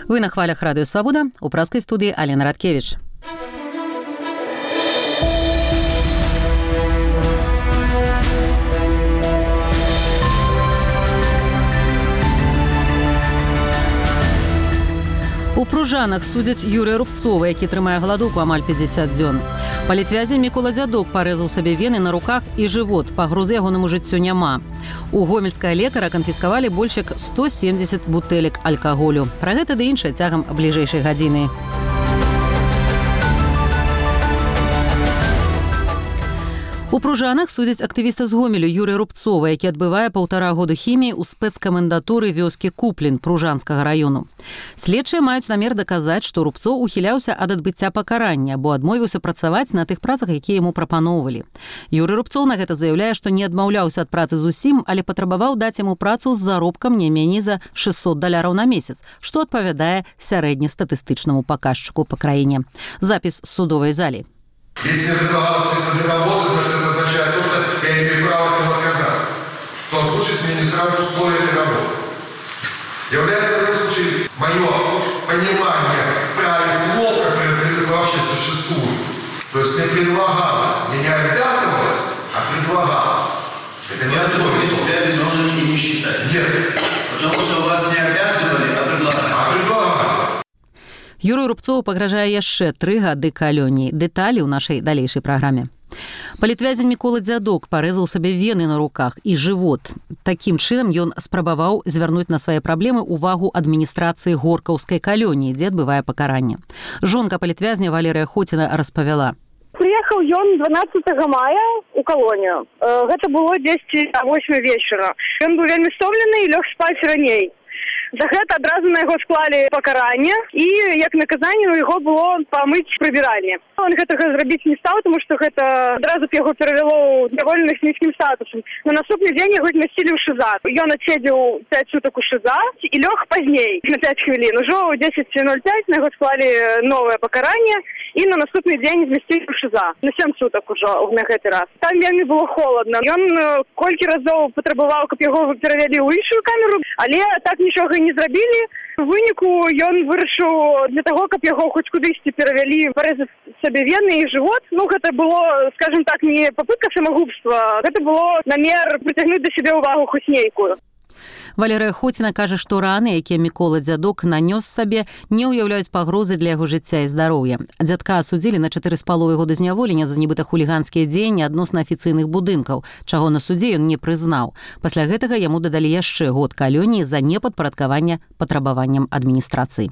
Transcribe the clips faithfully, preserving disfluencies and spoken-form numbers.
Вы на хвалях Радио Свобода, у праской студии Алена Радкевич. У Пружанах судзяць Юрыя Рубцова, які трымае галадоўку амаль пятьдесят дзён. Палітвязень Мікола Дзядок парэзаў сабе вены на руках і жывот. Пагрозы ягонаму жыццю няма. У гомельскага лекара канфіскавалі больш як сто семьдесят бутэлек алкаголю. Пра гэта ды іншае цягам бліжэйшай гадзіны. У Пружанах судзяць актывіста з Гомелю Юрыя Рубцова, які адбывае паўтара году хіміі ў спецкамендатуры вёскі Куплін Пружанскага раёну. Следчыя маюць намер даказаць, што Рубцоў ухіляўся ад адбыцця пакарання, бо адмовіўся працаваць на тых працах, якія яму прапаноўвалі. Юрый Рубцоў на гэта заяўляе, што не адмаўляўся ад працы зусім, але патрабаваў даць яму працу з заробкам не меней за шэсцьсот даляраў на месяц, што адпавядае сярэднестатыстычнаму паказчыку па краіне. Запіс з судовай залі. Если я предлагал средства для работы, значит, это означает то, что я имею право от этого отказаться. В том случае с меня не сравнивают условия для работы. Является в этом случае мое понимание правил слов, которые вообще существуют. То есть мне предлагалось, мне не обязывалось, а предлагалось. Это не одно и то. Себя виновным и не считать. Нет. Потому что вас не обязывали, а предлагали. А предлагали. Юрыю Рубцову пагражае яшчэ тры гады калоніі. Дэталі ў нашай далейшай праграме. Палітвязень Мікола Дзядок парэзаў сабе вены на руках і жывот. Такім чынам ён спрабаваў звярнуць на свае праблемы ўвагу адміністрацыі горкаўскай калоніі, дзе адбывае пакаранне. Жонка палітвязня Валерыя Хоціна распавяла. Прыехаў ён дванаццатага мая ў калонію. Гэта было дзесьці а восьмай вечара. Ён быў вельмі стомлены і лёг спаць раней. За гэта адразу на яго склалі пакаранне і, як наказанне, у яго было памыць прыбіральні. Он гэтага зрабіць не стаў, тому што гэта адразу б яго перавяло ў даволі нізкім статусам. На наступны дзень яго змясцілі ў ШИЗА. Ён адседзеў пяць сутак у ШИЗА і лёг пазней, на пяць хвілін. Ужо ў дзесяць ноль пяць на яго склалі новае пакаранне і на наступны дзень змясцілі ў ШИЗА. На сем сутак ужо на гэты раз. Там вельмі было холадна. Ён колькі разоў патрабаваў, каб яго перавялі ў іншую камеру, але так нічога не зрабілі. У выніку ён вырашыў для таго, каб яго хоць кудысьці перавялі, парэзаць сабе вены і жывот. Ну, гэта было, скажем так, не попытка самагубства, гэта было намер прыцягнуць да сябе ўвагу хоць нейкую. Валерыя Хоціна кажа, што раны, якія Мікола Дзядок нанёс сабе, не ўяўляюць пагрозы для яго жыцця і здароўя. Дзядка асудзілі на чатыры з паловай года зняволення за нібыта хуліганскія дзеянні адносна афіцыйных будынкаў, чаго на судзе ён не прызнаў. Пасля гэтага яму дадалі яшчэ год калоніі за непадпарадкаванне патрабаванням адміністрацыі.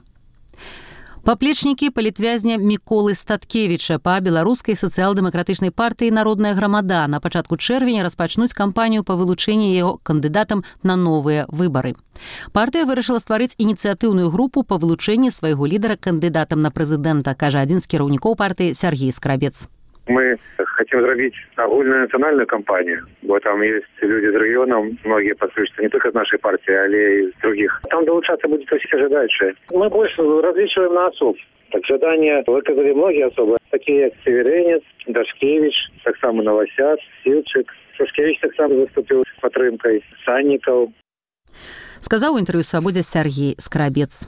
Паплечнікі палітвязня Міколы Статкевіча па беларускай сацыял-дэмакратычнай партыі «Народная грамада» на пачатку чэрвеня распачнуць кампанію па вылучэнні яго кандыдатам на новыя выбары. Партыя вырашыла стварыць ініцыятыўную групу па вылучэнні свайго лідара кандыдатам на прэзідэнта, кажа адзін з кіраўнікоў партыі Сергей Скрабец. Мы хотим зрабіць агульную нацыянальную кампанию, бо там есть люди з рэгіёнаў, многие подключатся не только из нашей партии, але и из других. Там долучаться будет все желающие. Мы больше различиваем на отцов. Так задание выказали многие особы, такие как Северенец, Дашкевич, так само Новосяд, Силчик. Дашкевич так само выступил с падтрымкай, Санников. Сказаў у інтэрв'ю «Свабодзе» Сергей Скрабец.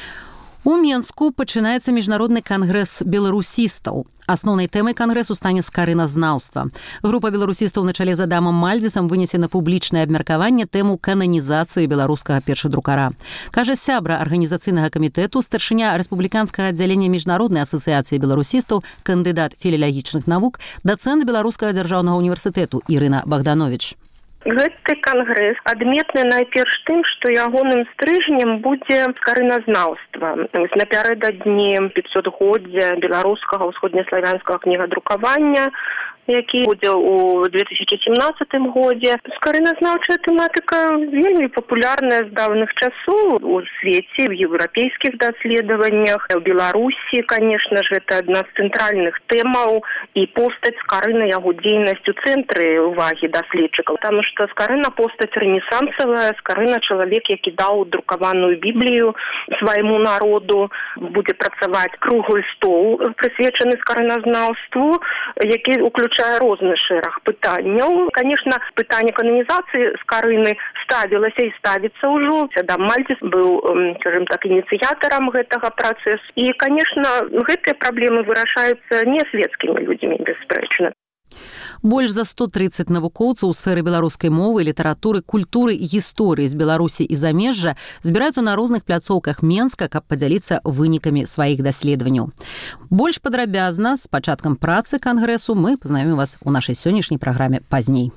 У Менску пачынаецца міжнародны кангрэс беларусістаў. Асноўнай тэмай кангрэсу стане скарыназнаўства. Група беларусістаў на чале з Адамам Мальдзесам вынесе на публічнае абмеркаванне тэму кананізацыі беларускага першадрукара. Кажа сябра арганізацыйнага камітэту, старшыня рэспубліканскага аддзялення міжнароднай асацыяцыі беларусістаў, кандыдат філалагічных навук, дацэнт Беларускага дзяржаўнага універсітэту Ірына Богданович. Гэты кангрэс адметны найперш тым, што ягоным стрыжнем будзе скарыназнаўства. Напярэдадні пяцьсотгоддзя беларускага ўсходнеславянскага кнігадрукавання, які будзе ў две тысячи семнадцатым годзе. Скарыназнаўчая тэматыка вельмі папулярная з даўных часоў у свеце, в еўрапейскіх даследаваннях. У Беларусі, конечно же, это адна з цэнтральных тэмаў, і постаць Скарына, яго дзейнасць у цэнтры увагі даследчыкаў. Таму што Скарына постаць рэнесансавая, Скарына чалавек, які даў друкаваную Біблію свайму народу, будзе працаваць круглы стол, прысвечаны скарыназнаўству, які уключае уключае розны шэраг пытанняў. Конечно, пытанне кананізацыі Скарыны ставілася і ставіцца ўжо. Адам Мальціс быў, скажем так, ініцыятарам гэтага працэсу. І, конечно, гэтыя праблемы вырашаюцца не светскімі людзьмі, бесспрэчна. Больш за сто трыццаць навукоўцаў у сферы беларускай мовы, літаратуры, культуры і гісторыі з Беларусі і замежжа збіраюцца на розных пляцоўках Менска, каб падзяліцца вынікамі сваіх даследаванняў. Больш падрабязна з пачаткам працы кангрэсу мы пазнаёмім вас у нашай сённяшняй праграме пазней.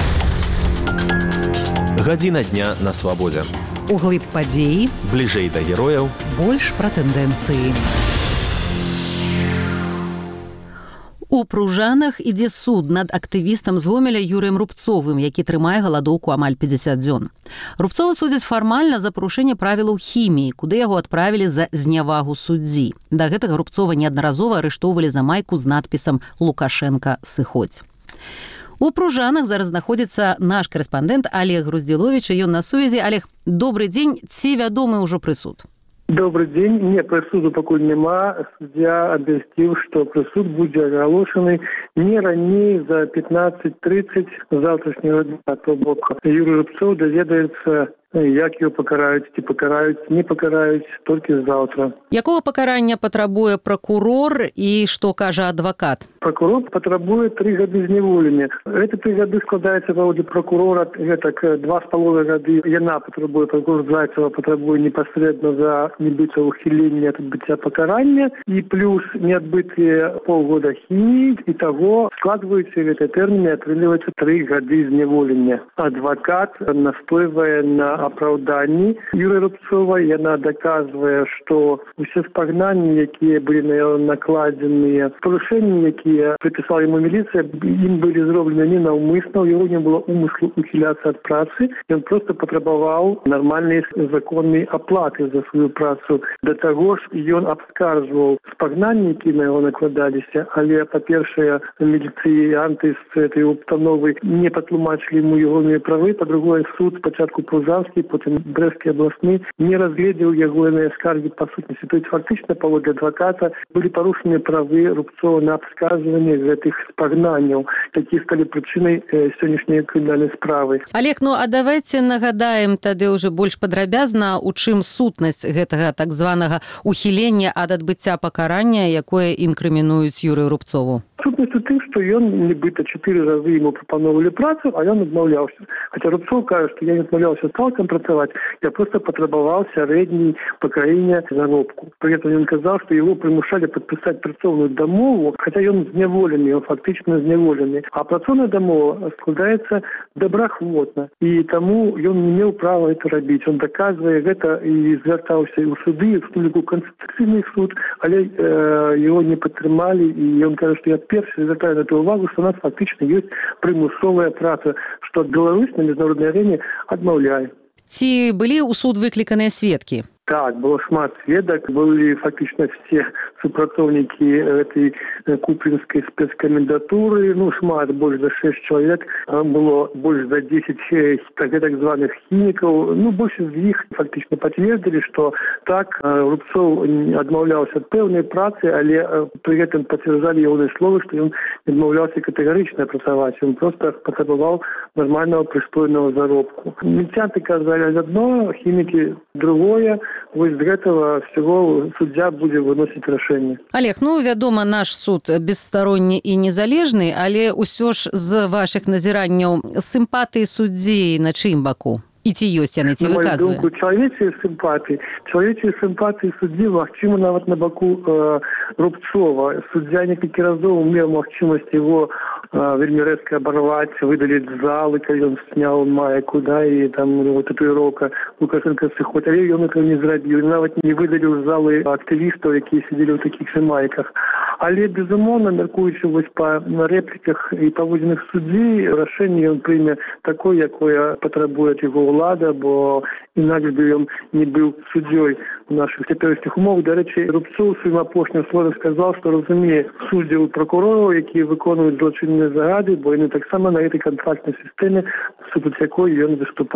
Гадзіна дня на свабодзе. Углыб падзеі, бліжэй да герояў, больш пра тэндэнцыі. У Пружанах ідзе суд над актывістам з Гомеля Юрыем Рубцовым, які трымае галадоўку амаль пяцьдзясят дзён. Рубцова судзяць фармальна за парушэнне правілаў хіміі, куды яго адправілі за знявагу суддзі. Да гэтага Рубцова неаднаразова арыштоўвалі за майку з надпісам «Лукашенка, сыходзь». У Пружанах зараз знаходзіцца наш корэспандэнт Олег Груздзіловіч, і ён на сувязі. Олег, добры дзень, ці вядомы ўжо прысуд? Добрый день. Не, прысуду пакуль няма. Суддзя абвясціў, што прысуд будзе агалошаны не раней за пятнадцать тридцать завтрашняга дня. То бок Юрий Рубцов даведаецца, як его пакараюць, ці пакараюць, не пакараюць, толькі заўтра. Якого пакарання патрабуе пракурор і што кажа адвакат? Прокурор патрабуе три гады зняволення. Эти три гады складаецца паводле прокурора, гэтак два з паловай гады яна патрабуе, прокурор Зайцева патрабуе непасрэдна за нібыта ухілення ад адбыцця пакарання і плюс неадбытыя паўгода хіміі, і таго складваюцца гэтыя тэрміны, атрымліваецца три гады зняволення. Адвакат настойвае на апраўданні Юрия Рубцова. Яна даказвае, што усе спагнанні, якія былі на яго накладзеныя, парушэнні, якія прыпісала яму міліцыя, ім былі зроблены ненаўмысна, у яго не было умыслу ухіляцца ад працы, ён проста патрабаваў нармальнай законнай аплаты за сваю працу. Да таго ж ён абскарджваў спагнанні, якія на яго накладаліся, але, па-першае, міліцыянты з этой установы не патлумачылі яму ягоныя правы, па-другое, суд спачатку Пружанскі, потым Брэсцкі абласны не разгледзеў ягоныя скаргі па сутнасці. То есть фактычна паводле адваката былі парушаны правы Рубцова на абскарджванне гэтых спагнанняў, якія сталі прычынай э, сённяшняй крымінальнай справы. Олег, ну а давайте нагадаем тады ўжо больш падрабязна, у чым сутнасць гэтага так званага ухілення ад адбыцця пакарання, якое інкрымінуюць Юрыю Рубцову. Сутнасць у тым, што ён нібыта чатыры разы яму прапановвалі працу, а ён адмаўляўся. Хаця Рубцов кажа, што я не адмаўляўся цалкам працаваць, я проста патрабаваў сярэдняй пакарання заробку. Пры гэтым ён казаў, што яго прымушалі падпісаць працоўную дамову, хаця ён зняволены, ён фактычна зняволены. А працоўная дамова складаецца добраахвотна, і таму ён не меў права гэта рабіць. Ён даказвае гэта і звяртаўся ў суды, в Республику Конституцыйны суд, але э, яго не падтрымалі, і ён кажа, што я першы звяртаю на ту увагу, што у нас фактычна ёсць прымусовая праца, што Беларусь на міжнароднай арэне адмаўляе. Ці былі ў суд выкліканыя сведкі? Так, было шмат сведак, былі фактычна все супрацоўнікі этой купринской спецкомендатуры, ну, шмат, больш за шесть чалавек, было больш за десять так, так званых хімікаў, ну, большасць з іх фактычна пацвердзілі, што так, Рубцов адмаўляўся ад пэўнай працы, але пры гэтым пацвярджалі ягоныя словы, што ён адмаўляўся катэгарычна працаваць, ён проста патрабаваў нармального прыстойного заробку. Міліцыянты казалі адно, хімікі другое. Вось з гэтага всего суддзя будзе выносіць рашэнне. Олег, ну, вядома, наш суд бесстаронні і незалежны, але ўсё ж з вашых назіранняў сімпатыі суддзі на чыім баку? І ці ёсць яны, ці выказвае? На мою думку, чалавечыя сімпатыі. Чалавечыя сімпатыі суддзі, магчыма, нават на баку э, Рубцова. Суддзя некалькі разоў меў магчымасць его э, вельмі рэзка абарваць, выдаліць з залы, калі ён сняў майку, да, і там вот, татуіроўка Лукашенка сыходзь. Але ён этого не зрабіў. Нават не выдаліў з залы актывістаў, якія сидзелі ў такіх же майках. Але, безумоўна, мяркуючы вось па рэпліках і паводзінах суддзі, рашэнне ён прыме такое, якое патрабуе яго ўлада, бо інакш бы ён не быў суддзёй у нашых цяперашніх умовах. Дарэчы, Рубцов у сваім апошнім слове сказаў, што разумее суддзяў і пракурораў, якія выконваюць злачынныя загады, бо яны таксама на гэтай кантрактнай сістэме, супраць якой ён выступае.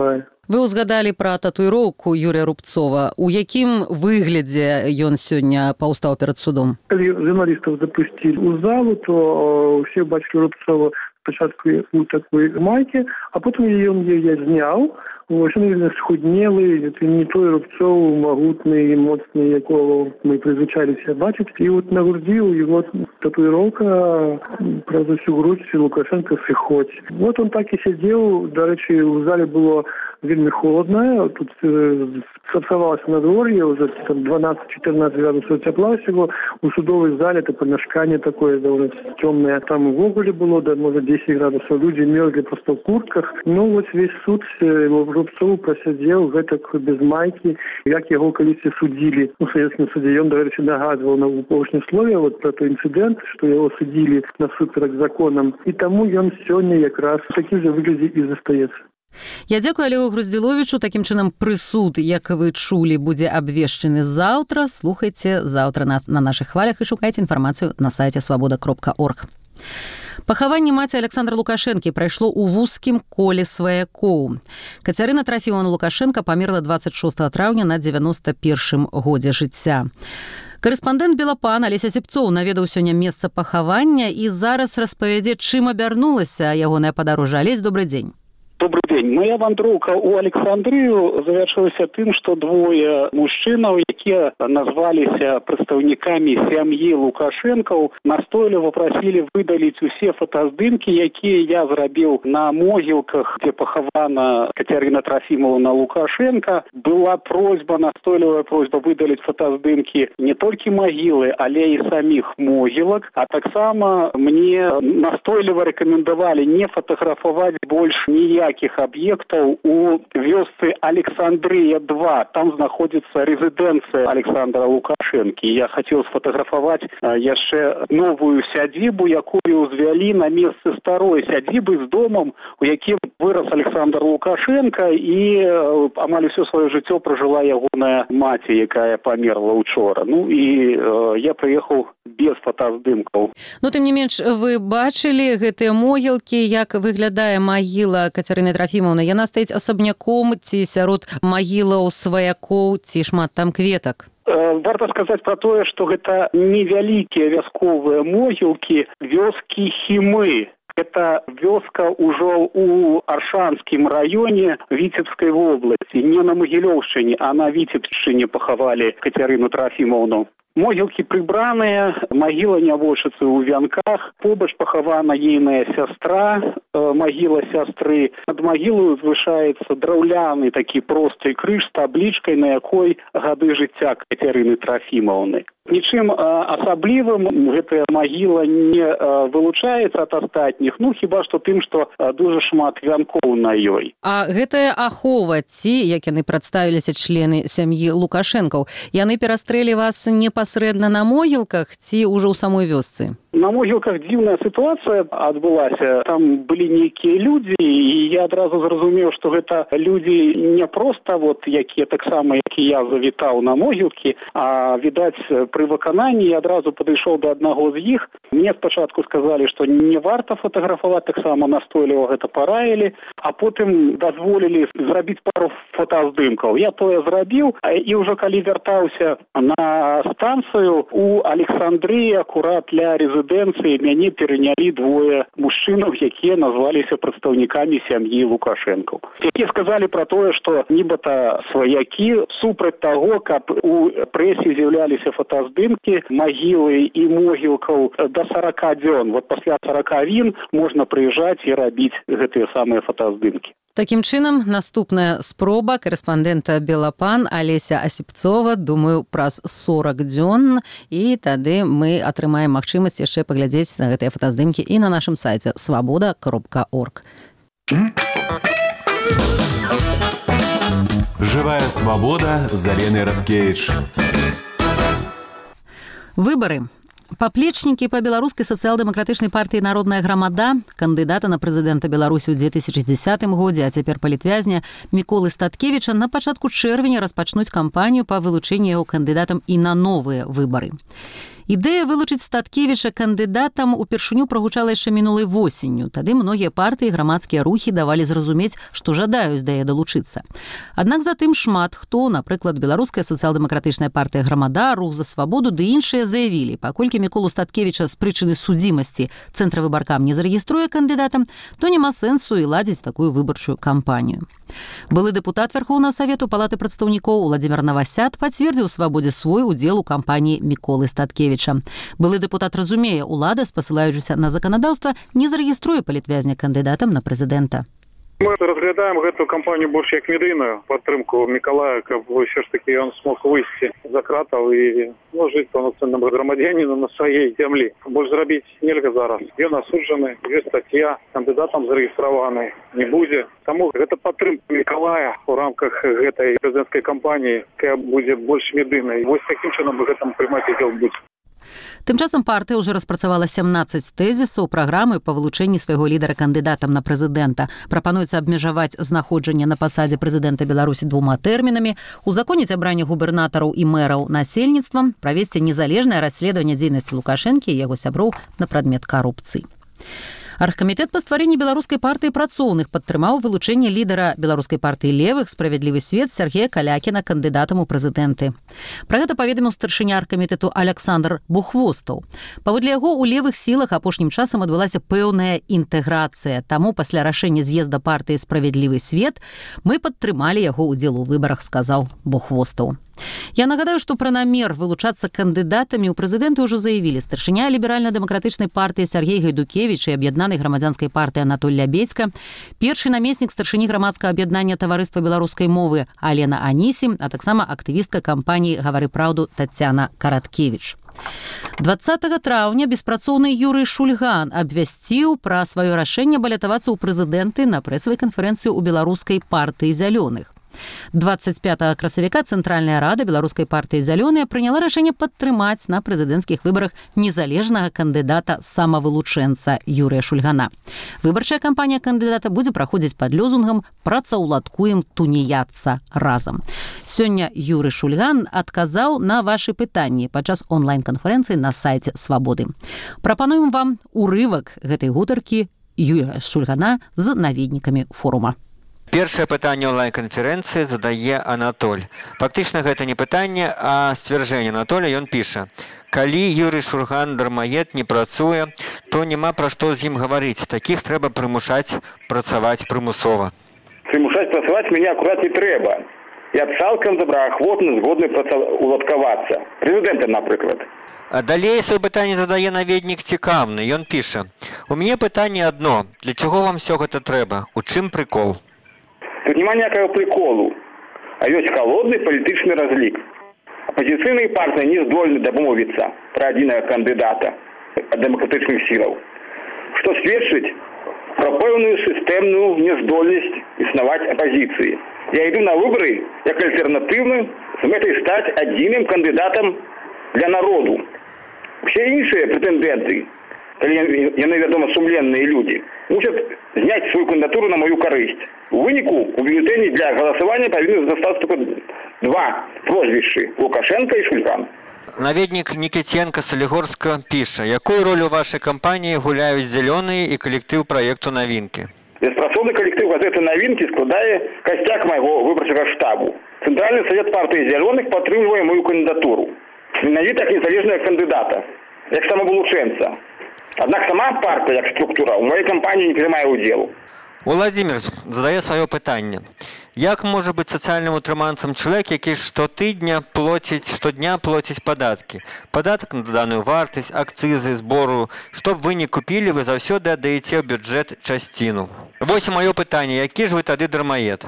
Вы ўзгадалі пра татуіроўку Юрія Рубцова. У якім выглядзе ён сёння паўстаў перад судом? Калі журналістаў запусцілі ў залу, то ўсе бачылі Рубцова спачатку у такой майке, а потым ён яе зняў. Вось он вельмі схуднелы, это не той Рубцов, магутны і моцны, якого мы прызвычаліся бачыць. І вот на грудзі у яго татуіроўка праз усю грудь Лукашенко сыходзь. Вот он так і сядзеў, дарэчы, у зале было вельмі холодна, тут сапсавалася надвор'е, уже там дванаццаць-чатырнаццаць градусаў цяпла всего. У судовой зале это памяшканне такое довольно цёмнае, там увогуле было, да, можа, дзесяць градусаў. Людзі мерзлі просто в куртках. Ну, вот весь суд Рубцов просидел гэтак без майки, як яго калісьці судзілі у савецкім судзе. Ён, дарэчы, нагадваў на апошнім слове вот про той інцыдэнт, што яго судзілі насуперак законам. І таму ён сёння якраз у такім жа выглядзе і застаецца. Я дзякую Олегу Груздзіловічу. Такім чынам прысуд, як вы чулі, будзе абвешчаны заўтра. Слухайце заўтра нас на нашых хвалях і шукайце інфармацыю на сайце свабода кропка орг. Пахаванне маці Александра Лукашэнкі прайшло ў вузкім коле сваякоў. Кацярына Трафімаўна Лукашенка памерла дваццаць шостага траўня на дзевяноста першым годзе жыцця. Карэспандэнт Белапан Алеся Сіпцоў наведаў сёння месца пахавання і зараз распавядзе, чым абярнулася ягонае падарожжа. Алесь, добрый дзень. Добрый день. Моя вандроўка ў Александрыю завяршылася тым, што двое мужчынаў, якія назваліся прадстаўнікамі сям'і Лукашэнкаў, настойліва прасілі выдаліць усе фотаздымкі, якія я зрабіў на могілках, дзе пахавана Кацярына Трафімаўна Лукашенка. Была просьба, настойлівая просьба выдаліць фотаздымкі не толькі магілы, але і саміх могілак, а таксама мне настойліва рэкамендавалі не фатаграфаваць больш ніяк якіх аб'ектаў у вёсцы Александрыя два. Там знаходзіцца рэзідэнцыя Александра Лукашэнкі. Я хацеў сфотаграфаваць яшчэ новую сядзібу, якую ўзвялі на месцы старой сядзібы з домам, у якім вырас Александр Лукашенко, і амаль усё сваё жыццё пражыла ягоная маці, якая памерла учора. Ну і э, я прыехаў без фотаздымкаў. Ну, тым не менш, вы бачылі гэтыя могілкі, як выглядае магіла Кацярыны Трафімаўны? Яна стаіць асабняком ці сярод магілаў сваякоў, ці шмат там кветак? Варта сказаць пра тое, што гэта невялікія вясковыя могілкі вёскі Хімы. Это вёска ўжо ў Аршанскім раёне Віцебскай вобласці. Не на Магілёўшчыне, а на Віцебшчыне пахавалі Кацярыну Трафімаўну. Могілкі прыбраныя, магіла нябожчыцы ў вянках, побач пахавана ейная сястра, э, магіла сястры. Над магілою узвышаецца драўляны такі просты крыж з таблічкай, на якой гады жыцця Кацярыны Трафімаўны. Нічым э, асаблівым гэтая магіла не э, вылучаецца ад астатніх, ну хіба што тым, што э, дуже шмат вянкоў на ёй. А гэтая ахова, ці, як яны прадставіліся члены сям'і Лукашэнкаў, яны перастрэлі вас непасрэдна на могілках ці ўжо ў самой вёсцы? На могілках дзіўная сітуацыя адбылася. Там былі нейкія людзі, і я адразу зразумеў, што гэта людзі не проста вот якія таксама, як і я завітаў на могілкі, а відаць пры выкананні я адразу падышоў да аднаго з іх. Мне спачатку сказалі, што не варта фатаграфаваць, таксама настойліва гэта параілі, а потым дазволілі зрабіць пару фотаздымкаў. Я тое зрабіў, і ўжо калі вяртаўся на станцыю у Александрыі, акурат ля рэзідэнцыі, мяне перанялі двое мужчынаў, якія назваліся прадстаўнікамі сям'і Лукашэнкаў. Якія сказалі пра тое, што нібыта сваякі супраць таго, каб у прэсе з'яўляліся фотаздымкі магілы і могілкаў да сорока дзён. Вот пасля сорока він можна прыязджаць і рабіць гэтыя самыя фотаздымкі. Такім чынам, наступная спроба карэспандэнта Белапан Алеся Асіпцова, думаю, праз сорок дзён, і тады мы атрымаем магчымасць яшчэ паглядзець на гэтыя фотаздымкі і на нашым сайце свабода кропка орг. Живая свобода з Аленай Радкевіч. Выбары. Паплечнікі па беларускай сацыял-дэмакратычнай партыі «Народная грамада», кандыдата на прэзідэнта Беларусі ў две тысячы дзесятым годзе, а цяпер палітвязня Міколы Статкевіча на пачатку чэрвеня распачнуць кампанію па вылучэнні яго кандыдатам і на новыя выбары. Ідэя вылучыць Статкевіча кандыдатам упершыню прагучала яшчэ мінулай восенню. Тады многія партыі і грамадскія рухі давалі зразумець, што жадаюць да яе далучыцца. Аднак затым шмат хто, напрыклад, Беларуская сацыял-дэмакратычная партыя Грамада, Рух за свабоду ды іншыя заявілі, паколькі Міколу Статкевіча з прычыны судзімасці цэнтра выбаркам не зарэгіструе кандыдатам, то няма сэнсу і ладзіць такую выбарчую кампанію. Былы дэпутат Вярхоўнага Савету Палаты прадстаўнікоў Уладзімір Навасяд пацвердзіў Свабодзе свой удзел у кампаніі Міколы Статкевіча. Былы дэпутат разумее, улада, спасылаючыся на заканадаўства, не зарэгіструе палітвязня кандыдатам на прэзідэнта. Мы разглядаем эту кампанию больше как медийную поддержку Миколая, как бы все ж таки он смог выйти за кратов и ну, жить полноценным громадянином на своей земле. Больше заработать нельзя зараз. Он осужденный, есть статья, кандидатом зарегистрованный не будет. Тому это поддержка Миколая в рамках этой президентской кампании, которая будет больше медийной. Вот таким чином в этом примате делать будет. Тым часам партыя ўжо распрацавала сямнаццаць тэзісаў праграмы па вылучэнні свайго лідара кандыдатам на прэзідэнта. Прапануецца абмежаваць знаходжанне на пасадзе прэзідэнта Беларусі двума тэрмінамі, узаконіць абранне губернатараў і мэраў насельніцтвам, правесці незалежнае расследаванне дзейнасці Лукашэнкі і яго сяброў на прадмет карупцыі. Аргкамітэт па стварэнні беларускай партыі працоўных падтрымаў вылучэнне лідара беларускай партыі левых «Справядлівы свет» Сергея Калякіна кандыдатам у прэзідэнты. Пра гэта паведаміў старшыня аргкамітэту Александр Бухвостаў. Паводле яго, у левых сілах апошнім часам адбылася пэўная інтэграцыя. Таму пасля рашэння з'езда партыі «Справядлівы свет» мы падтрымалі яго ўдзел у выбарах, сказаў Бухвостаў. Я нагадаю, што пра намер вылучацца кандыдатамі ў прэзідэнты ўжо заявілі старшыня ліберальна-дэмакратычнай партыі Сергей Гайдукевіч і аб'яднанай грамадзянскай партыі Анатоль Лябедзька, першы намеснік старшыні грамадскага аб'яднання таварыства беларускай мовы Алена Анісі, а таксама актывістка кампаніі «Гавары праўду» Тацяна Караткевіч. дваццатага траўня беспрацоўны Юрый Шульган абвясціў пра сваё рашэнне балятавацца ў прэзідэнты на прэсавай канферэнцыі ў беларускай партыі зялёных. двадцать пятага красавіка Цэнтральная рада беларускай партыі «Зялёныя» прыняла рашэнне падтрымаць на прэзідэнцкіх выбарах незалежнага кандыдата самавылучэнца Юрыя Шульгана. Выбарчая кампанія кандыдата будзе праходзіць пад лёзунгам «Працаўладкуем туніяцца разам». Сёння Юрый Шульган адказаў на вашы пытанні падчас онлайн-канферэнцыі на сайце «Свабоды». Прапануем вам урывак гэтай гутаркі Юрыя Шульгана з наведнікамі форума. Першае пытанне онлайн-канферэнцыі задае Анатоль. Фактычна гэта не пытанне, а сцвярджэнне Анатоля. Ён піша: калі Юрый Шульган дармаед не працуе, то няма пра што з ім гаварыць. Такіх трэба прымушаць працаваць прымусова. Прымушаць працаваць мяне акурат не трэба. Я цалкам добраахвотна згодны працаўладкавацца. Прэзідэнтам, напрыклад. А далей сваё пытанне задае наведнік цікаўны. Ён піша: у мяне пытанне адно. Для чаго вам всё гэта трэба? У чым прыкол? Тут няма ніякага приколу, а ёсць холодны палітычны разлік. Апозіцыйныя партыі не здольны дамовіцца пра адзінага кандыдата ад дэмакратычных сілаў, што сведчыць пра пэўную сістэмную няздольнасць існаваць апозіцыі. Я іду на выбары як альтэрнатыўны з мэтай стаць адзіным кандыдатам для народу. Усе іншыя прэтэндэнты, калі яны, вядома, сумленныя людзі, мусяць зняць сваю кандыдатуру на маю карысць. У выніку у бюлетэні для галасавання павінны застацца толькі два прозвішчы – Лукашенко і Шульган. Наведнік Нікітенка Салігорска піша: якую роль у вашай кампаніі гуляюць зялёныя і калектыў праекту «Навінкі»? Беспрацоўны калектыў газеты «Навінкі» складае касцяк майго выбарчага штабу. Цэнтральны савет партыі зялёных падтрымлівае мою кандыдатуру. Менавіта як незалежнага кандыдата, як самавылучэнца. Аднак сама партыя, як структура, у маёй кампаніі не прымае ўдзелу. Уладзімір задае сваё пытанне. Як можа быць сацыяльным утрыманцам чалавек, які штотыдня плоціць, штодня плоціць падаткі? Падатак на даданую вартасць, акцызы, збору. Што б вы не купілі, вы заўсёды аддаеце ў бюджэт частіну. Вось маё пытанне, які ж вы тады дармаед?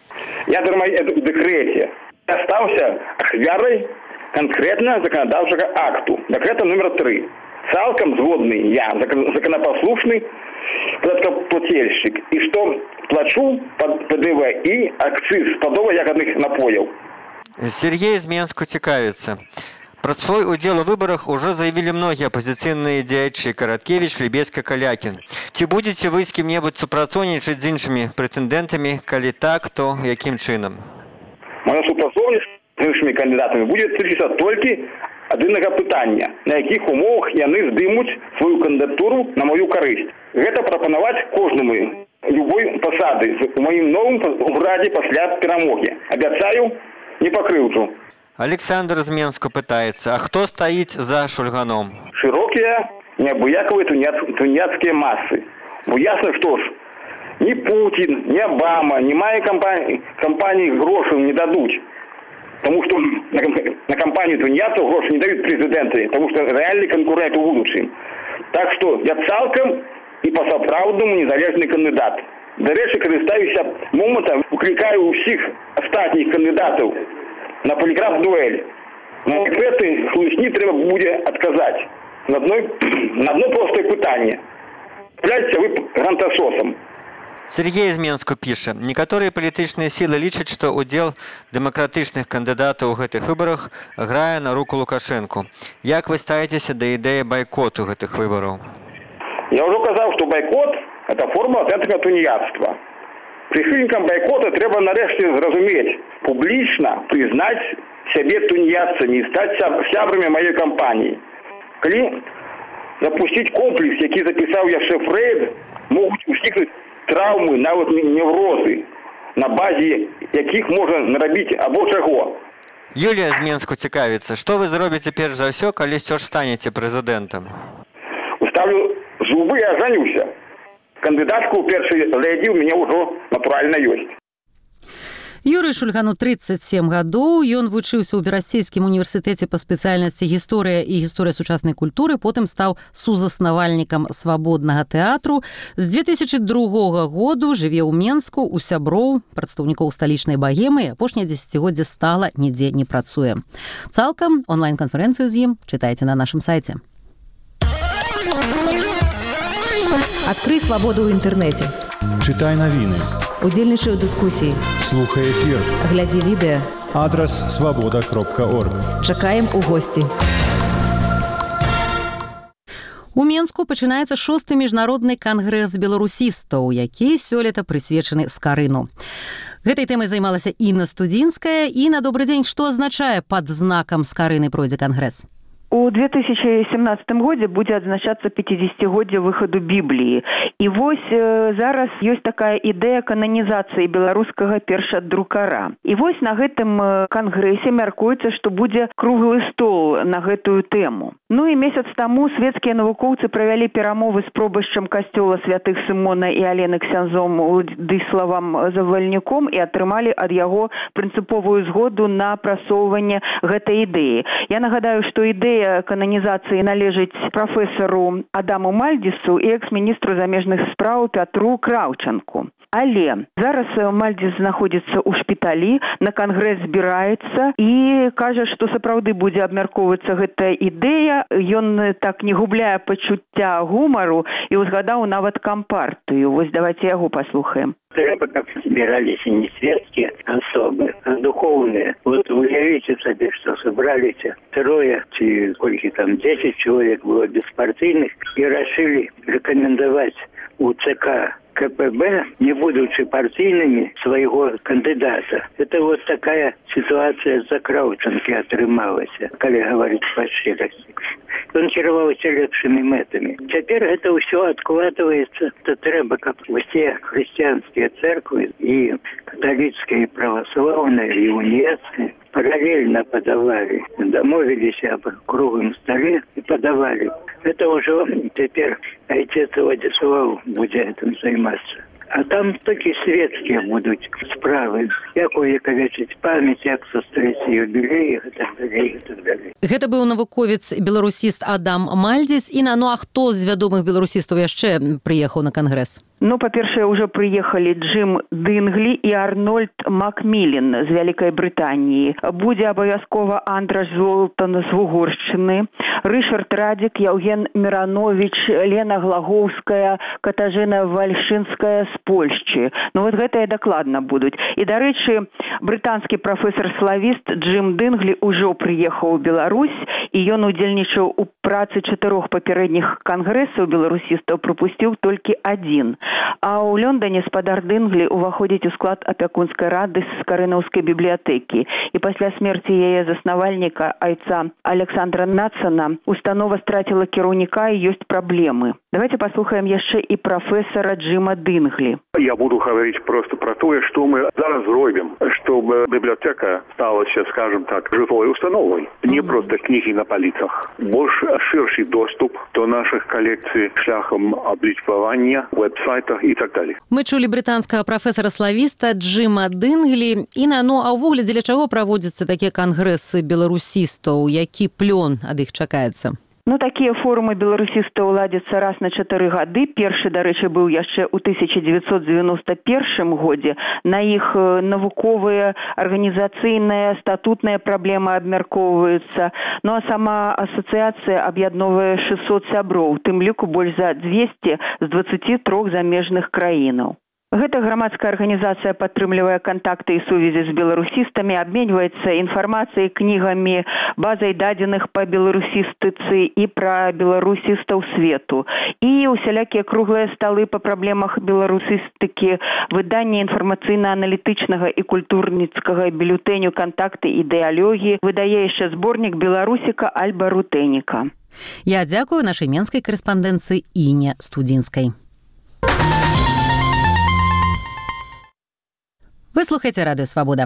Я дармаед у дэкрэце. Я стаўся ахвярай канкрэтна заканадаўчага акту. Дэкрэта нумер тры. Цалкам згодны я, законопослушны плательщик, и что плачу под ПДВ и акциз падова ягодных напоев. Сергей из Менску цікавіцца. Пра свой удзел у выбарах ужо заявілі многія апазіцыйныя дзеячы: Караткевіч, Лябедзька, Калякін. Ці будзеце вы з кім-небудзь супрацоўнічаць з іншымі прэтэндэнтамі? Калі так, то якім чынам? Моя супрацоўніцтва з іншымі кандыдатамі будзе тычыцца толькі адзінага пытання, на якіх умовах яны здымуць сваю кандыдатуру на маю карысць. Гэта прапанаваць кожнаму любой пасады у маім новым урадзе пасля перамогі. Абяцаю, не пакрыўджу. Александр з Менску пытаецца, а хто стаіць за Шульганом? Шырокія, неабыякавыя туніяцкія масы. Бо ясна, што ж, ні Путін, ні Обама, ні мае кампаніі, кампаніі грошаў не дадуць. Тому что на, на кампанию тунеядцев гроши не дают президенты, потому что реальный конкурент у будущем. Так что я цалком и по-сапраўднаму незалежный кандидат. До речі, користаюся моментом, укликаю у всех остальных кандидатов на полиграф-дуэль. На секреты слушні треба буде отказать. На одно, на одно простое питание. Являетесь вы грантасосом? Сергей з Менску піша, некаторыя палітычныя сілы лічаць, што ўдзел дэмакратычных кандыдатаў у гэтых выбарах грае на руку Лукашэнку. Як вы ставіцеся да ідэі байкоту гэтых выбараў? Я ўжо казаў, што байкот – это форма аўтэнтычнага туніяцтва. Прыхільнікам байкота трэба нарэшце зразумець, публічна прызнаць сябе туніяцамі і стаць сябрамі маёй кампаніі. Калі запусціць комплекс, які запісаў яшчэ Фрейд, могуць узнікнуць траўмы, нават неврозы, на базе якіх можна нарабіць або чаго. Юлія з Менску цікавіцца, што вы зробіце перш за ўсё, калі ўсё ж станеце прэзідэнтам? Уставлю зубы і ажанюся. Кандыдатку ў першай леді ў мяне ўжо натуральна ёсць. Юрый Шульгану тридцать семь гадоў, ён вучыўся ў Берасцейскім універсітэце па спецыяльнасці гісторыя і гісторыя сучаснай культуры, потым стаў сузаснавальнікам свабоднага тэатру. З две тысячы другога году жыве ў Менску, у сяброў, прадстаўнікоў сталічнай багемы, апошняе дзесяцігоддзе стала нідзе не працуе. Цалкам онлайн-канферэнцыю з ім чытайце на нашым сайце. Адкрый свабоду ў інтэрнэце. Читай навіны. Удзельнічай у дыскусіі. Слухай эфір. Глядзі відэа. Адрас свабода кропка орг. Чакаем у госці. У Менску пачынаецца шосты міжнародны кангрэс беларусістаў, які сёлета прысвечаны скарыну. Гэтай тэмай займалася Інна Студзінская. Інна, добры дзень. Што азначае пад знакам скарыны пройдзе кангрэс? У две тысячи семнадцатым годзе будзе адзначацца пяцідзесяцігоддзе выхаду Бібліі. І вось э, зараз ёсць такая ідэя кананізацыі беларускага першадрукара. І вось на гэтым кангрэсе мяркуецца, што будзе круглы стол на гэтую тэму. Ну і месяц таму светскія навукоўцы правялі перамовы з пробашчам касцёла святых Сымона і Алены ксяндзом Уладзіславам Завальнюком і атрымалі ад яго прынцыповую згоду на прасоўванне гэтай ідэі. Я нагадаю, што ідэя кананізацыі належыць прафесару Адаму Мальдзісу і экс-міністру замежных спраў Пятру Краўчанку. Але зараз Мальдзіс знаходзіцца ў шпіталі, на кангрэс збіраецца і кажа, што сапраўды будзе абмяркоўвацца гэтая ідэя. Ён так не губляе пачуцця гумару і узгадаў нават кампартыю. Вось давайте яго паслухаем. Трэба, каб збіраліся не светскія асобы, а духоўныя. Вот уявіце сабе, што сабраліся трое, ці колькі там, десять человек было беспартыйных і рашылі рэкамендаваць у ЦК КПБ, не будучи партийными, своего кандидата. Это вот такая ситуация за Краўчанкі атрымалась, коли говорить по-щирости. Он кіраваўся лепшими метами. Теперь это все откладывается. То трэба, как все христианские церкви, и католические, и православные, и униатские, параллельно подавали, домовились об круглом столе и подавали. Это уже теперь отец Владислав будет этим заниматься. А там толькі светскія будуць справы, як увекавечыць памяць, як сустрэць юбілей і так далей, і так далей. Гэта быў навуковец беларусіст Адам Мальдзіс. І на ну а хто з вядомых беларусістаў яшчэ прыехаў на кангрэс? Ну, па-першае, уже прыехалі Джим Дынглі і Арнольд Макмілен з Вялікай Брытаніі. Будзе абавязкова Андраш Золтан з Вугоршчыны, Рышард Радзік, Яўген Мірановіч, Лена Глагоўская, Катажына Вальшынская з Польшчы. Ну, вот гэтыя дакладна будуць. І, дарэчы, брытанскі прафесар-славіст Джим Дынглі ўжо прыехаў у Беларусь і ён удзельнічаў у працы чатырох папярэдніх кангрэсаў беларусістаў, прапусціў толькі адзін. А ў Лондоне спадар Дынглі уваходзіць у склад апякунскай рады з карынаўскай бібліятэкі. І пасля смерці яе заснавальніка, айца Александра Натсона, установа страціла кіраўніка і ёсць праблемы. Давайте послухаем яшчэ і прафесора Джима Дынглі. Я буду говорить просто про то, что мы зараз робим, чтобы библиотека стала, скажем так, живой установой. Не mm-hmm. просто книги на полицах. Больше ширший доступ до наших коллекций шляхом обличкования, веб-сайтах и так далее. Мы чулі брытанскага прафесара-славіста Джима Дынглі. Іна, ну а ўвогуле дзеля чаго праводзяцца такія кангрэсы беларусістаў? Які плён ад іх чакаецца? Ну, такія форумы беларусістаў ладзяцца раз на чатыры гады. Першы, дарэчы, быў яшчэ ў тысяча дзевяцьсот дзевяноста першым годзе. На іх навуковыя, арганізацыйныя, статутныя праблемы абмяркоўваюцца. Ну, а сама асацыяцыя аб'ядноўвае шэсцьсот сяброў, у тым ліку больш за дзвесце з дваццаці трох замежных краінаў. Гэта грамадская арганізацыя падтрымлівае кантакты і сувязі з беларусістамі, абменьваецца інфармацыяй, кнігамі, базай дадзеных па беларусістыцы і пра беларусістаў свету. І усялякія круглыя сталы па праблемах беларусістыкі, выданне інфармацыйна-аналітычнага і культурніцкага бюлетэню «Кантакты ідэалогіі», выдае яшчэ зборнік «Беларусіка» Альба Рутэніка. Я дзякую нашай менскай карэспандэнцыі Іне Студзінскай. Вы слухаеце радыё «Свабода».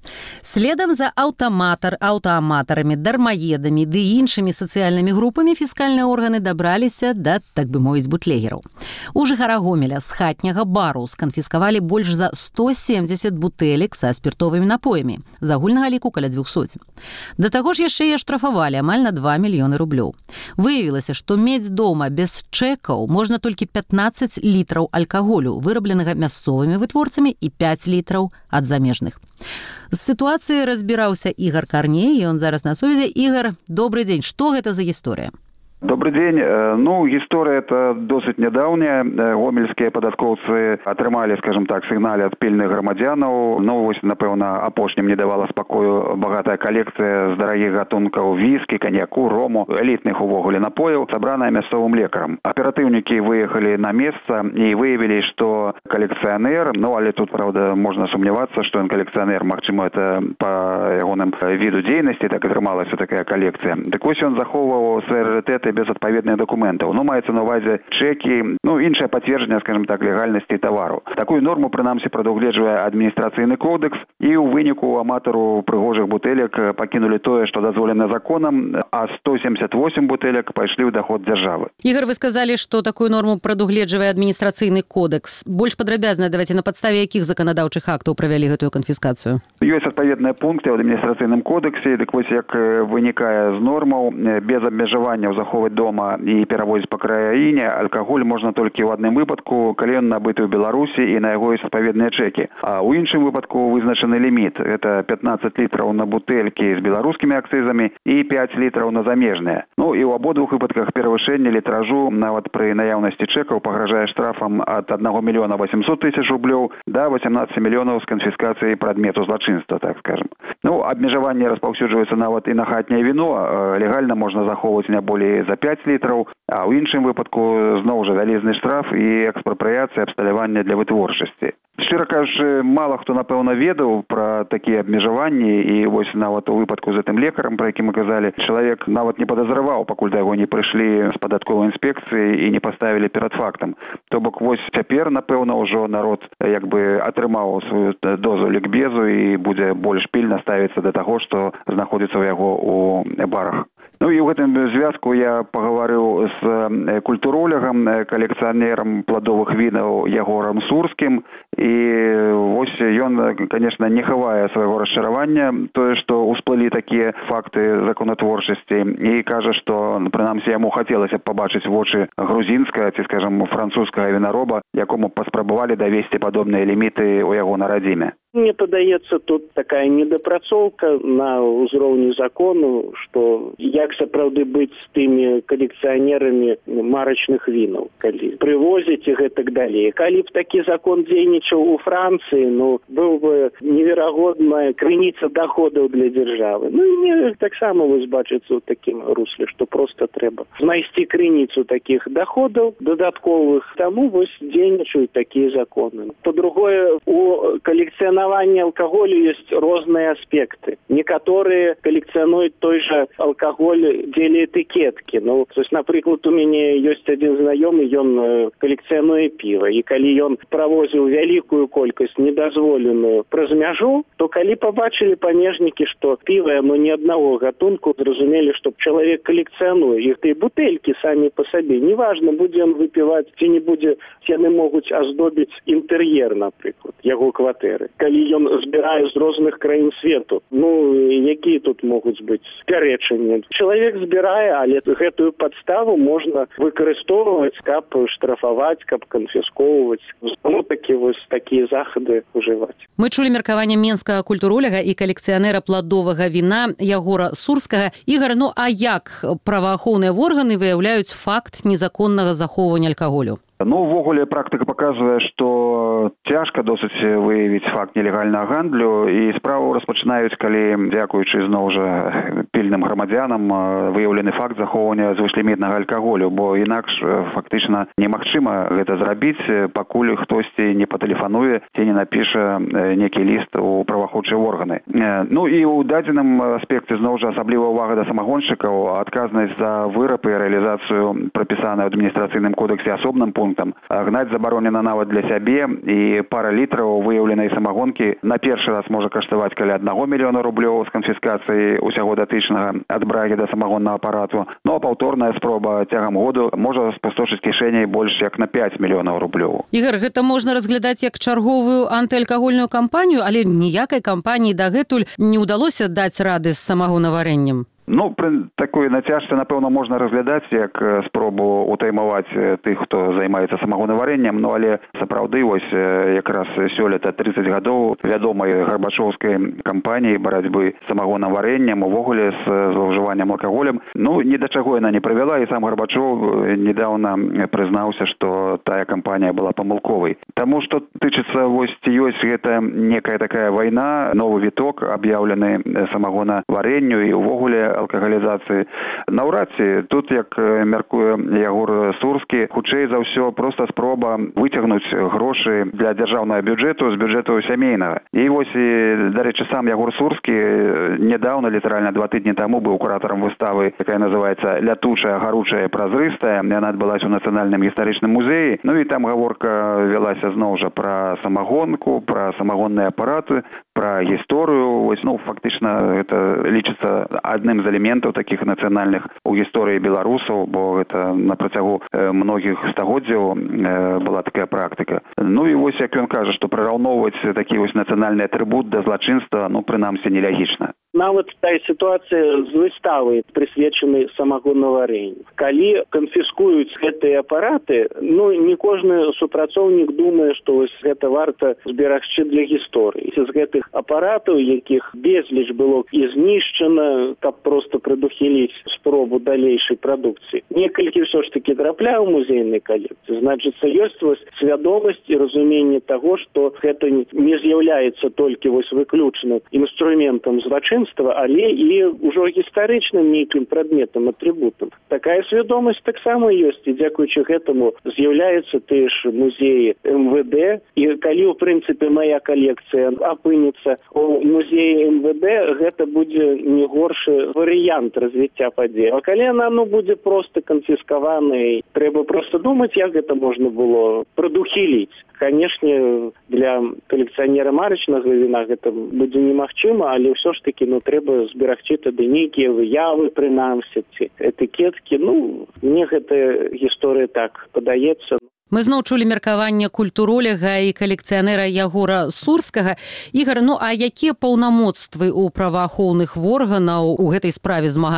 Следам за аўтаматар, аўтааматарамі, дармаедамі ды іншымі сацыяльнымі групамі фіскальныя органы дабраліся да, так бы мовіць, бутлегераў. У жыхара Гомеля з хатняга бару сканфіскавалі больш за сто семдзесят бутэлек са спіртовымі напоямі, з агульнага ліку каля дзвюх сот. Да таго ж яшчэ і аштрафавалі амаль на два мільёны рублёў. Выявілася, што мець дома без чэкаў можна толькі пятнаццаць літраў алкаголю, вырабленага мясцовымі вытворцамі, і пяць літраў ад замежных. З сітуацыяй разбіраўся Ігар Карней, і он зараз на сувязі. Ігар, добрый дзень. Што гэта за гісторыя? Добрый день. Ну, история это досыць нядаўняя. Гомельскія падаткоўцы атрымалі, скажем так, сігналі ад пільных грамадзянаў. Ну, вось, напэўна, апошнім не давала спакою багатая калекцыя з дарагіх гатункаў віскі, каньяку, рому, элітных увогуле напояў, сабраная мясцовым лекарам. Аператыўнікі выехалі на месца і выявілі, што калекцыянер, ну, але тут, правда, можна сумнявацца, што ён калекцыянер, магчыма, это па ягоным віду дзейнасці так атрымалася такая калекцыя. Так вось ён захоўваў свае рарытэты без адпаведных документаў. Ну, маецца на увазе чекі, ну, іншае пацверджанне, скажем так, легальнасці тавару. Такую норму, прынамсі, прадугледжвае адміністрацыйны кодекс, і ў выніку аматару прыгожых бутэлек пакінулі тое, што дазволена законам, а сто семьдесят восемь бутэлек пайшлі ў даход дзяржавы. Ігор, вы сказалі, што такую норму прадугледжвае адміністрацыйны кодекс. Больш падрабязна давайце, на падставе якіх заканадаўчых актаў правялі гэтую канфіскацыю? Ёсць адпаведныя пункты ў адміністрацыйным кодексе, дык вось як вынікае з нормаў, без абмежавання ў захоўванні дома і перавозіць па краіне, алкаголь можна толькі ў адным выпадку, калі ён набыты ў Беларусі і на яго ёсць адпаведныя чэкі. А ў іншым выпадку вызначаны ліміт. Гэта пятнаццаць літраў на бутэлькі з беларускімі акцызамі і пяць літраў на замежныя. Ну і ў абодвух выпадках перавышэнне літражу нават пры наяўнасці чэкаў пагражае штрафам ад аднаго мільёна васьмісот тысяч рублёў да восемнадцати мільёнаў з канфіскацыяй прадмету злачынства, так скажем. Ну, абмежаванне распаўсюджваецца нават і на хатняе віно. Легальна можна захоўваць не болей за пяць літраў, а ў іншым выпадку зноў жа вялізны штраф і экспрапрыяцыя абсталявання для вытворчасці. Шчыра кажучы, мала хто, напэўна, ведаў пра такія абмежаванні, і вось нават у выпадку з гэтым лекарам, пра які мы казалі, чалавек нават не падазраваў, пакуль да яго не прыйшлі з падатковай інспекцыі і не паставілі перад фактам. То бок вось цяпер, напэўна, ўжо народ як бы атрымаў сваю дозу лікбезу і будзе больш пільна ставіцца да таго, што знаходзіцца ў яго ў барах. Ну і ў гэтым звязку я пагаварыў з культуролягам, калекцыянерам пладовых вінаў Ягорам Сурскім, і вось ён, конечно, не хавае свайго расчаравання тое, што ўсплылі такія факты законатворчасці, і кажа, што, прынамсі, яму хацелася б пабачыць вочы грузінскага ці, скажам, французскага вінароба, якому паспрабавалі давесці падобныя ліміты ў яго на радзіме. Мне падаецца, тут такая недапрацоўка на ўзроўні закону, што як сапраўды быць з тымі калекцыянерамі марачных вінаў, калі прывозяць і гэтак далей. Калі б такі закон дзейнічаў у Францыі, ну, быў бы неверагодная крыніца доходаў для дзяржавы. Ну, і мне таксама вось бачыцца ў такім русле, што проста трэба знайсці крыніцу такіх доходаў дадатковых, таму вось дзейнічаюць такія законы. По-другое, у калекцыянаванні алкаголю ёсць розныя аспекты. Некаторыя калекцыянуюць той жа алкаголь дзеля этыкеткі. Ну, то есть, напрыклад, у мяне ёсць адзін знаёмы, ён калекцыянуе піва, і калі ён правозіў вялікую колькасць недазволеную праз мяжу, то калі пабачылі памежнікі, што піва яно не аднаго гатунку, зразумелі, што чалавек калекцыянуе. Іх тыя бутэлькі самі па сабе. Неважна, будзе ён выпіваць ці не будзе, яны могуць аздобіць інтэр'ер, напрыклад, яго кватэры. Калі ён збірае з розных краін свету, ну, якія тут могуць быць пярэчанні? Чалавек збірае, але гэтую падставу можна выкарыстоўваць, каб штрафаваць, каб канфіскоўваць. Ну, такі вось такія захады ўжываць. Мы чулі меркаванне менскага культуроляга і калекцыянера пладовага віна Ягора Сурскага. Ігар, ну а як праваахоўныя органы выяўляюць факт незаконнага захоўвання алкаголю? Ну, увогуле, практыка паказвае, што цяжка досыць выявіць факт нелегальнага гандлю, і справу распачынаюць, калі, дзякуючы зноў жа пільным грамадзянам, выяўлены факт захоўвання звышлімітнага алкаголю, бо інакш фактычна немагчыма гэта зрабіць, пакуль хтосьці не патэлефануе ці не напіша некі ліст у праваахоўчыя органы. Ну і ў дадзеным аспекце зноў жа асабліва ўвага да самагоншчыкаў, адказнасць за выраб і рэалізацыю прапісаная ў адміністрацыйным кодексе асобным пунктам. Гнаць забаронена нават для сябе, і пара літраў выяўленай самагонкі на першы раз можа каштаваць каля аднаго мільёна рублёў з канфіскацыяй усяго датычнага ад брагі да самагоннага апарату. Ну а паўторная спроба цягам году можа спустошыць кішэняй больш як на пяць мільёнаў рублёў. Ігар, гэта можна разглядаць як чарговую антыалкагольную кампанію, але ніякай кампаніі дагэтуль не ўдалося даць рады з самагонаварэннем. Ну, пры такой нацяжцы, напэўна, можна разглядаць як спробу утаймаваць тых, хто займаецца самагонаварэннем, ну, але сапраўды, вось, якраз сёлета трыццаць гадоў вядомай гарбачоўскай кампаніі барацьбы з самагонаварэннем, увогуле з злоўжываннем алкаголем, ну, ні да чаго яна не прывяла, і сам Гарбачоў недаўна прызнаўся, што тая кампанія была памылковай. Таму, што тычыцца, вось, ці ёсць гэта некая такая вайна, новы віток, аб'яўлены самагонаварэнню і увогуле алкагалізацыі. Наўрад ці тут, як мяркуе Ягор Сурскі, хутчэй за ўсё проста спроба выцягнуць грошы для дзяржаўнага бюджэту з бюджэту сямейнага. І вось, дарэчы, сам Ягор Сурскі нядаўна, літаральна два тыдні таму, быў куратарам выставы, якая называецца «Лятучая, гаручая, празрыстая». Яна адбылася ў Нацыянальным гістарычным музеі. Ну і там гаворка вялася зноў жа пра самагонку, пра самагонныя апараты, пра гісторыю. Вось, ну, фактычна, гэта лічыцца адным з элементаў такіх нацыянальных у гісторыі беларусаў, бо гэта на працягу многіх стагоддзяў была такая практыка. Ну і вось, як ён кажа, што прыраўноўваць такі вось нацыянальны атрыбут да злачынства, ну, прынамсі, нелягічна. Нават тая сітуацыя з выставай, прысвечанай самагонаварэнню. Калі канфіскуюць гэтыя апараты, ну, не кожны супрацоўнік думае, што вось гэта варта зберагчы для гісторыі. З гэтых апаратаў, якіх безліч было і знішчана, каб проста прадухіліць спробу далейшай прадукцыі. Некалькі ўсё ж такі трапляе ў музейнай калекцыі. Значыцца, ёсць вось свядомасць і разуменне таго, што гэта не з'яўляецца толькі вось выключна інструментам злачынства, але і ўжо гістарычным нейкім прадметам, атрыбутам. Такая свядомасць таксама ёсць, і дзякуючы гэтаму з'яўляюцца тыя ж музеі эм вэ дэ, і калі, ў прынцыпе, мая калекцыя апынецца у музеі эм вэ дэ, гэта будзе не горшы варыянт развіцця падзей. А калі яна, ну, будзе проста канфіскавана, трэба проста думаць, як гэта можна было прадухіліць. Канешне, для калекцыянера марачнага віна гэта будзе немагчыма, але ўсё ж такі, ну, трэба зберагчы тады нейкія выявы, прынамсі, ці этыкеткі. Ну, мне гэта гісторыя так падаецца. Мы зноў чулі меркаванне культуроляга і калекцыянера Ягора Сурскага. Ігар, ну а якія паўнамоцтвы ў праваахоўных органаў у гэтай справе змагання?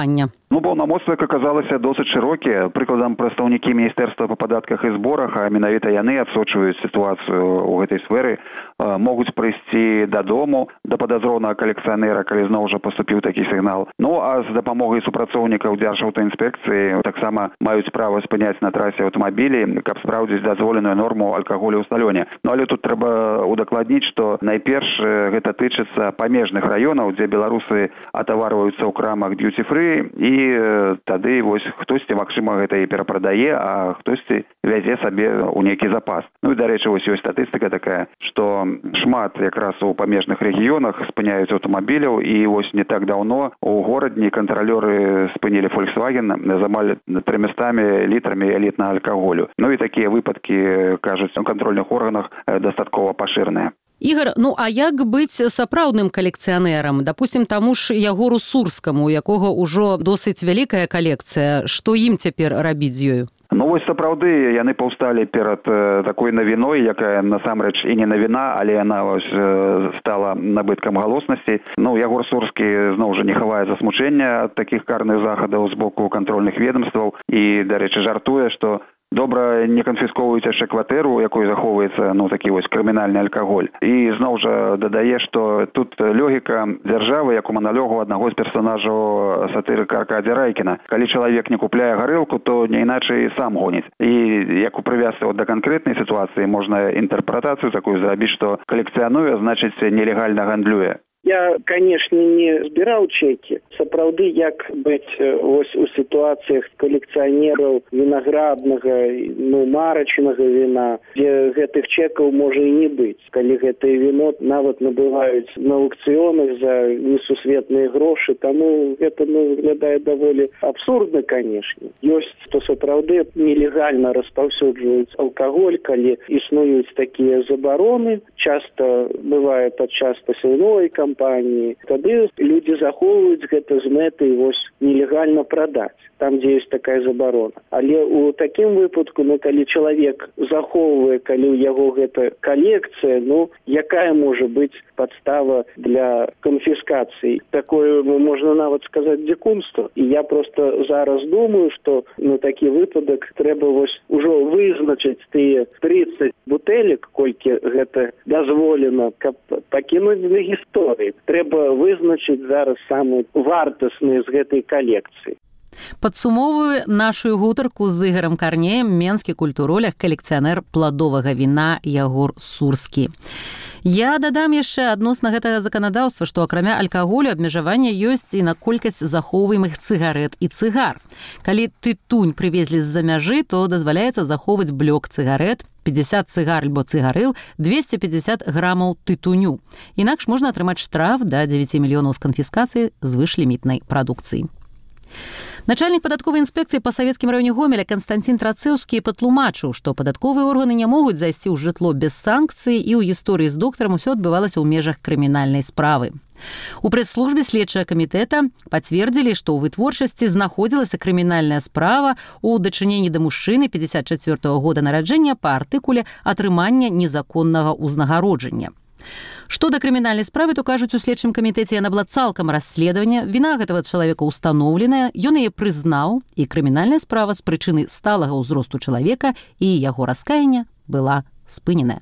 Ну, паўнамоцтвы аказалася досыць шырокія. Прыкладам, прадстаўнікі міністэрства па падатках і зборах, а менавіта яны адсочваюць сітуацыю ў гэтай сферы, могуць прыйсці дадому да падазронага калекцыянера, калі зноў жа паступіў такі сігнал. Ну, а з дапамогай супрацоўнікаў Дзяржаўтаінспекцыі таксама маюць права спыняць на трасе аўтамабілі, каб спраўдзіць дазволеную норму алкаголю ў сталёне. Ну, але тут трэба удакладніць, што найперш гэта тычыцца памежных раёнаў, дзе беларусы атаварваюцца ў крамах дьюти-фрі, і тады вось хтосьці, магчыма, гэта і перапрадае, а хтосьці вязе сабе ў нейкі запас. Ну і, дарэчы, вось ёсць статыстыка такая, што шмат якраз у памежных рэгіёнах спыняюць аўтамабіляў, і вось не так даўно у горадні кантралёры спынілі Volkswagen з амаль трымястамі літрамі элітнага алкаголю. Ну і такія выпадкі, кажуць, у кантрольных органах дастаткова пашыраныя. Ігор, ну а як быць сапраўдным калекцыянерам? Дапусцім, таму ж Ягору Сурскаму, у якога ўжо досыць вялікая калекцыя, што ім цяпер рабіць з ёю? Ну вось сапраўды яны паўсталі перад э, такой навіной, якая насамрэч і не навіна, але яна вось э, стала набыткам галоснасці. Ну, Ягор Сурскі зноў жа не хавае засмучэння ад такіх карных захадаў з боку кантрольных ведомстваў і, дарэчы, жартуе, што добра не канфіскоўваюць яшчэ кватэру, у якой захоўваецца, ну, такі вось крымінальны алкаголь. І зноў жа дадае, што тут логіка дзяржавы, як у маналогу аднаго з персонажаў сатырыка Аркадзя Райкіна. Калі чалавек не купляе гарэлку, то не іначай сам гоніць. І як у прывязцы да канкрэтнай сітуацыі можна інтэрпрэтацыю такую зрабіць, што калекцыянуе, значыць, нелегальна гандлюе. Я, канешне, не збіраў чекі. Сапраўды, як быць ось у сітуацыях калекцыянераў вінаграднага, ну, марачнага віна, дзе гэтых чекаў можа і не быць. Калі гэтае віно нават набываюць на аукцыёнах за несусветныя грошы, таму гэта, ну, выглядае даволі абсурдна, канешне. Ёсць, што сапраўды нелегальна распаўсюджваюць алкаголь, калі існуюць такія забароны, часта бывае падчас пасяўной кампаніі, тады людзі захоўваюць гэта з мэтай вось нелегальна прадаць, там, дзе ёсць такая забарона. Але ў такім выпадку, ну, калі чалавек захоўвае, калі ў яго гэта калекцыя, ну, якая можа быць падстава для канфіскацыі? Такое, ну, можна нават сказаць, дзікунства. І я проста зараз думаю, што на такі выпадак трэба вось ужо вызначыць тыя тридцать бутэлек, колькі гэта дазволена, каб пакінуць для гісторыі. Трэба вызначыць зараз самыя вартасныя з гэтай калекцыі. Падсумоўваю нашу гутарку з Ігорам Карнеем, менскі культуролог, калекцыянер пладовага віна Ягор Сурскі. Я дадам яшчэ адносна гэтага заканадаўства, што акрамя алкаголю абмежавання ёсць і на колькасць захоўваемых цыгарэт і цыгар. Калі тытунь прывезлі з-за мяжы, то дазваляецца захоўваць блок цыгарэт, пятьдесят цыгар альбо цыгарыл, двести пятьдесят грамаў тытуню. Інакш можна атрымаць штраф да дзевяці мільёнаў з канфіскацыі звышлімітнай прадукцыі. Начальнік падатковай інспекцыі па савецкім раёне Гомеля Канстантин Трацэўскі патлумачыў, што падатковыя органы не могуць зайсці ў жытло без санкцыі, і ў гісторыі з доктарам усё адбывалася ў межах крымінальнай справы. У прэс-службе следчага камітэта пацвердзілі, што ў вытворчасці знаходзілася крымінальная справа ў дачыненні да мужчыны пятьдесят четвёртого года нараджэння па артыкуле атрымання незаконнага ўзнагароджання. Што да крымінальнай справы, то кажуць у следчым камітэце, яна была цалкам расследавання, віна гэтага чалавека ўстаноўленая, ён яе прызнаў, і крымінальная справа з прычыны сталага ўзросту чалавека і яго раскаяння была спыненая.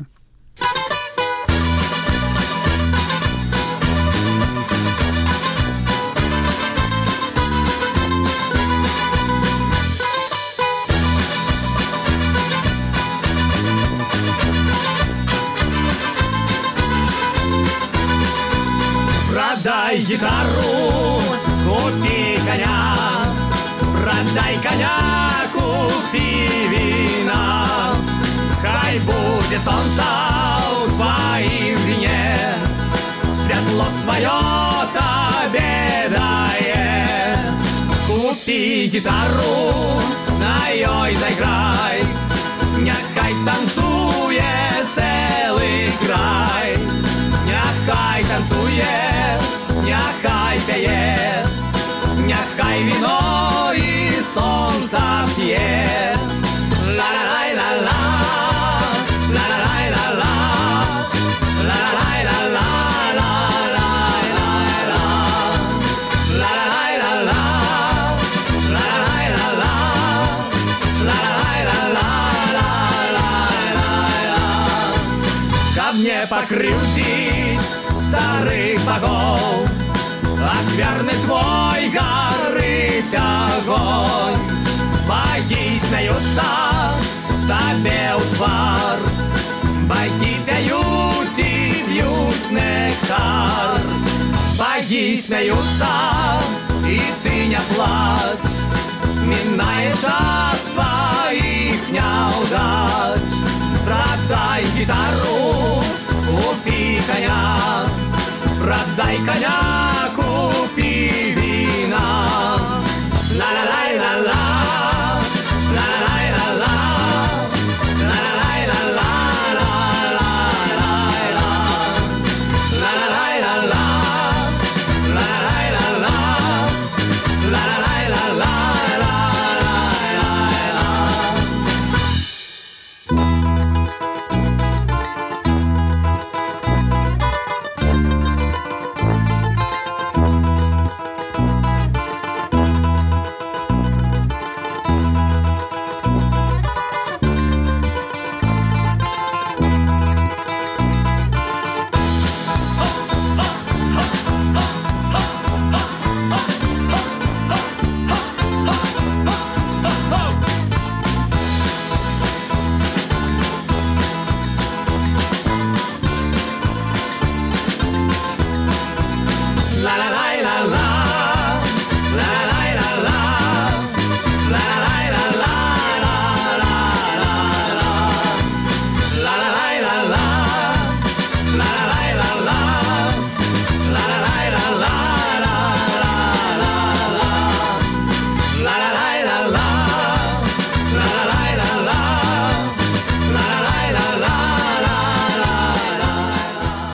Продай гитару, купи коня, продай коня, купи вина. Хай будет солнце в твоим вине, светло свое тебе дает. Купи гитару, на ёй заиграй, нехай танцует целый край. Нехай танцует, нехай пеет, нехай вино и солнце пьет. Ла-ла-лай-ла-ла, ла-ла-лай-ла-ла, ла-ла-лай-ла-ла, ла-ла-лай-ла-ла, ла-ла-лай-ла-ла, не покрутить старых богов. Ахвярны твой горыть огонь. Боги смеются тебе у твар, боги пьют и пьют нектар. Боги смеются, и ты не плачь, минает час твоих неудач. Продай гитару, купи коня, продай коня,